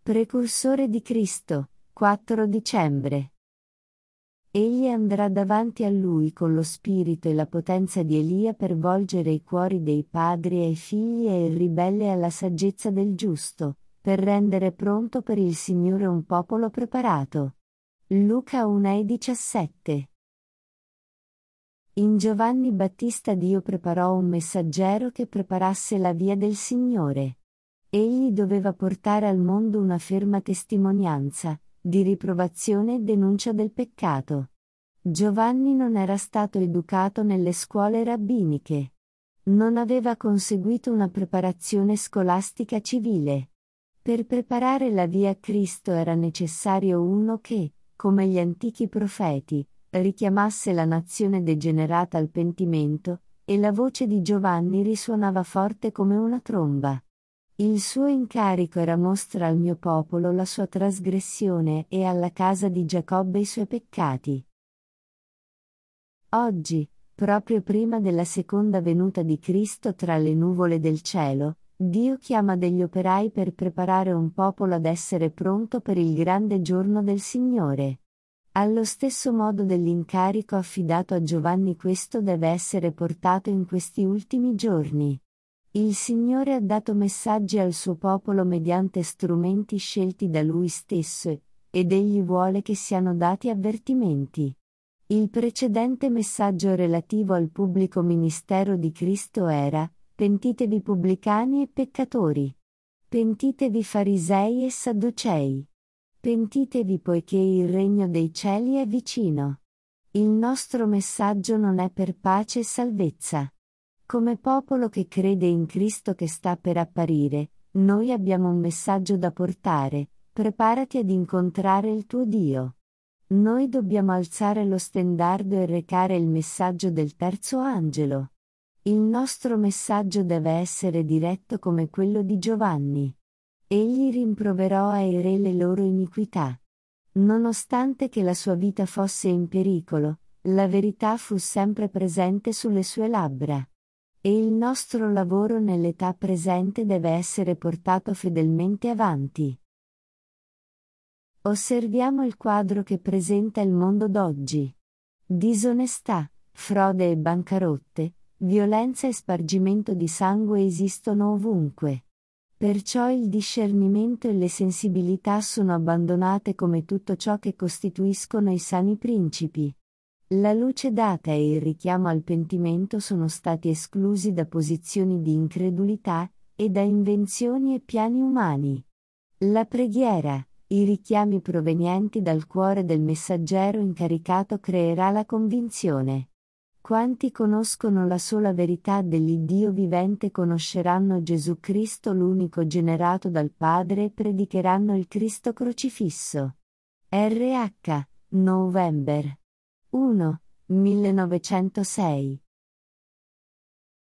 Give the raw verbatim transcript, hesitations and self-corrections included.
Precursore di Cristo, quattro dicembre. Egli andrà davanti a lui con lo spirito e la potenza di Elia per volgere i cuori dei padri ai figli e il ribelle alla saggezza del giusto, per rendere pronto per il Signore un popolo preparato. Luca uno e diciassette. In Giovanni Battista Dio preparò un messaggero che preparasse la via del Signore. Egli doveva portare al mondo una ferma testimonianza, di riprovazione e denuncia del peccato. Giovanni non era stato educato nelle scuole rabbiniche. Non aveva conseguito una preparazione scolastica civile. Per preparare la via a Cristo era necessario uno che, come gli antichi profeti, richiamasse la nazione degenerata al pentimento, e la voce di Giovanni risuonava forte come una tromba. Il suo incarico era: mostra al mio popolo la sua trasgressione e alla casa di Giacobbe i suoi peccati. Oggi, proprio prima della seconda venuta di Cristo tra le nuvole del cielo, Dio chiama degli operai per preparare un popolo ad essere pronto per il grande giorno del Signore. Allo stesso modo dell'incarico affidato a Giovanni, questo deve essere portato in questi ultimi giorni. Il Signore ha dato messaggi al suo popolo mediante strumenti scelti da Lui stesso, ed Egli vuole che siano dati avvertimenti. Il precedente messaggio relativo al pubblico ministero di Cristo era: pentitevi pubblicani e peccatori. Pentitevi farisei e sadducei. Pentitevi poiché il regno dei cieli è vicino. Il nostro messaggio non è per pace e salvezza. Come popolo che crede in Cristo che sta per apparire, noi abbiamo un messaggio da portare: preparati ad incontrare il tuo Dio. Noi dobbiamo alzare lo stendardo e recare il messaggio del terzo angelo. Il nostro messaggio deve essere diretto come quello di Giovanni. Egli rimproverò ai re le loro iniquità. Nonostante che la sua vita fosse in pericolo, la verità fu sempre presente sulle sue labbra. E il nostro lavoro nell'età presente deve essere portato fedelmente avanti. Osserviamo il quadro che presenta il mondo d'oggi. Disonestà, frode e bancarotte, violenza e spargimento di sangue esistono ovunque. Perciò il discernimento e le sensibilità sono abbandonate come tutto ciò che costituiscono i sani principi. La luce data e il richiamo al pentimento sono stati esclusi da posizioni di incredulità, e da invenzioni e piani umani. La preghiera, i richiami provenienti dal cuore del messaggero incaricato creerà la convinzione. Quanti conoscono la sola verità dell'Iddio vivente conosceranno Gesù Cristo l'unico generato dal Padre e predicheranno il Cristo crocifisso. R H. November primo, millenovecentosei.